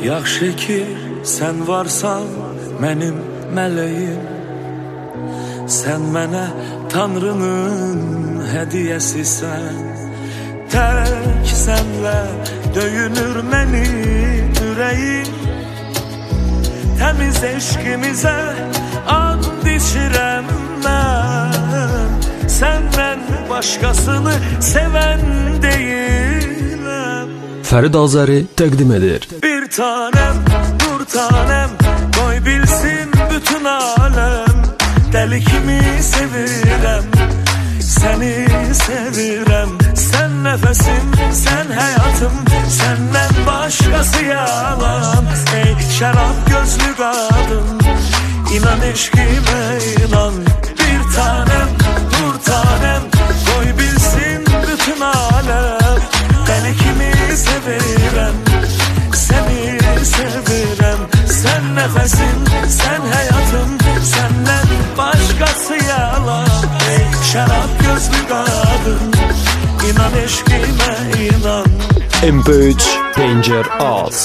Yaxşı ki sən varsan mənim mələyim, sən mənə Tanrının hədiyəsisən. Tək sənlə döyünür mənim ürəyim, təmiz eşqimizə and içirəm mən. Səndən başqasını sevən deyiləm. Fərid Azəri təqdim edir. Bir tanem, nur tanem, qoy bilsin bütün aləm, dəli kimi sevirəm, səni sevirəm. Sən nəfəsim, sən həyatım, səndən başqası yalan. Ey şərab gözlü qadın, inan eşqimə inan. Bir tanem, nur tanem, qoy bilsin bütün aləm, dəli kimi sevirəm, səni sevirəm. Sən nəfəsim, sən həyatım, səndən başqası yalan. Ey şərab gözlü qadın, inan eşqimə inan. MP3 Danger Az.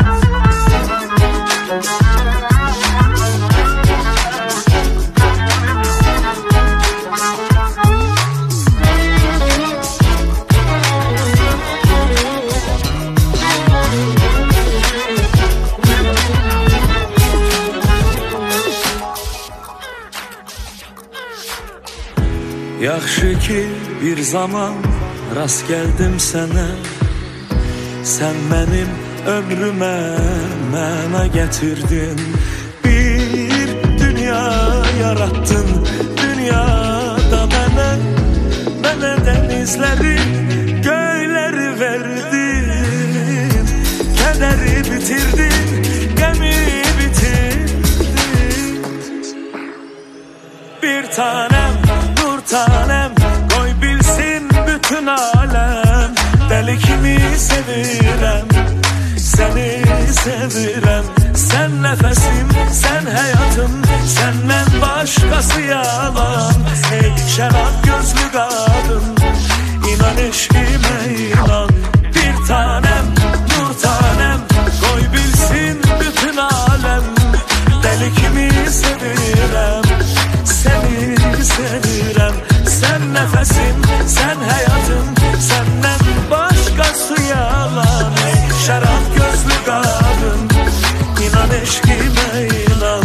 Yaxşı ki bir zaman rast gəldim sənə, sən mənim ömrümə məna gətirdin. Bir dünya yarattın dünyada mənə, mənə dənizləri, göyləri verdin. Kədəri bitirdin, qəmi bitirdin. Bir tanem, nur tanem, qoy bilsin bütün aləm, dəli kimi sevirəm, səni sevirəm. Sən nəfəsim, sən həyatım, səndən başqası yalan. Ey şərab gözlü qadın, inan eşqimə inan. Bir tanem, nur tanem, qoy bilsin bütün aləm, dəli kimi sevirəm, səni sevirəm. Sən nəfəsim, sən həyatım, səndən başqası yalan. Ey şərab gözlü qadın, inan eşqimə inan.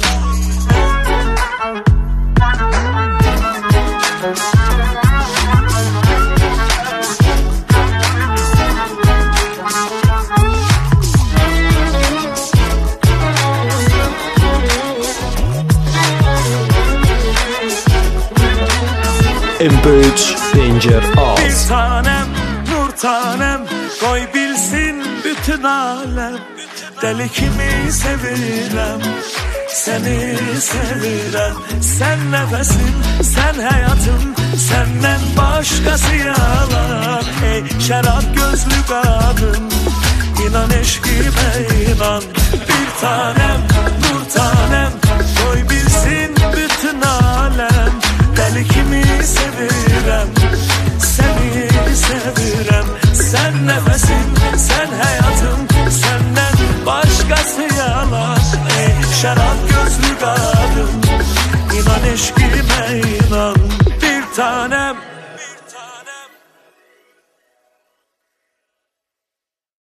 MP3 Danger Az. Bir tanem, nur tanem, qoy bilsin bütün aləm, dəli kimi sevirəm, səni sevirəm. Sən nəfəsim, sən həyatım, səndən başqası yalan. Ey şərab gözlü qadın, inan eşqimə inan. Bir tanem, nur tanem, qoy bilsin bütün aləm, dəli kimi sevirəm, səni sevirəm. Sən nəfəsim, sən həyatım, səndən başqası yalan. Ey şərab gözlü qadın, inan eşqimə